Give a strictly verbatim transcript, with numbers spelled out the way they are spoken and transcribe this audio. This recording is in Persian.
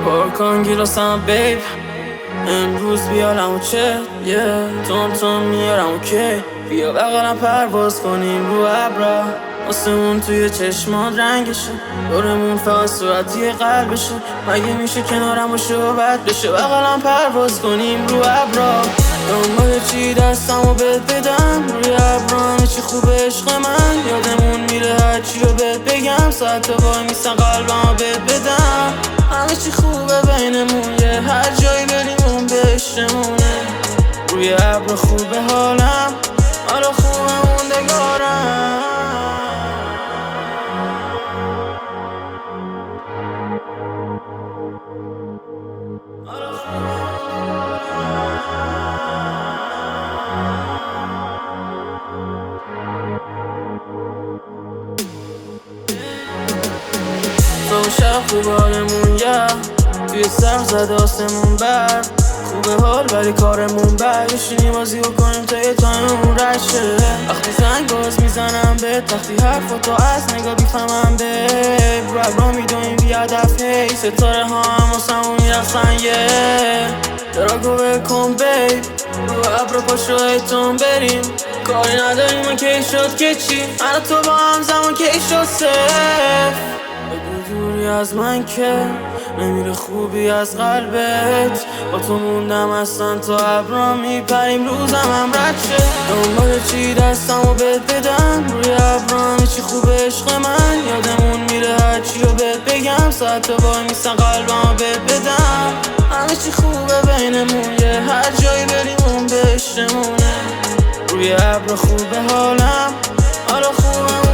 پر کن گیلاسم بیب امروز بیالم و چه yeah. تون تون میارم اوکی بیا بغلم پرواز کنیم رو ابرا آسمون توی چشمان رنگشه دورمون فقط صورتی قلبشه مگه میشه کنارم باشه و بد بشه بغلم پرواز کنیم رو ابرا دنبال چی دستمو بهت بدم روی ابرا همه چی خوبه عشق من یادمون میره هرچی رو بهت بگم ساعت وای میسن قلبمو بهت بدم همه چی خوبه بینمون یه هر جایی بریم اون بهشتمونه روی ابر خوبه حالم حالا خوبه موندگارم تو شب خوب حالمون گر توی سر زده آسمون بر خوبه حال ولی کارمون بر بشینیم بازی بکنیم تا یه تایممون رد شه وقتی زنگ باز میزنم بهت وقتی حرفاتو از نگاه بیفهمم بیب رو ابرا میدویم بی هدف هی ستاره ها هم واسمون میرقصن یه دراگو بکن بیب رو ابرا پاشو ایتون بریم کاری نداریم ما کی شد که چی من تو با هم زمان کی شد صرف بگو دوری از من که نمیره خوبی از قلبت با تو موندم اصلا تا ابرا میپریم روزم هم رد شه دنبال چی دستمو بهت بدم روی ابرا همه چی خوبه عشق من یادمون میره هرچی رو بهت بگم ساعت وای میسن قلبمو بهت بدم همه چی خوبه بینمون یه هر جایی بریم اون بهشتمونه روی ابر خوبه حالم حالا خوبه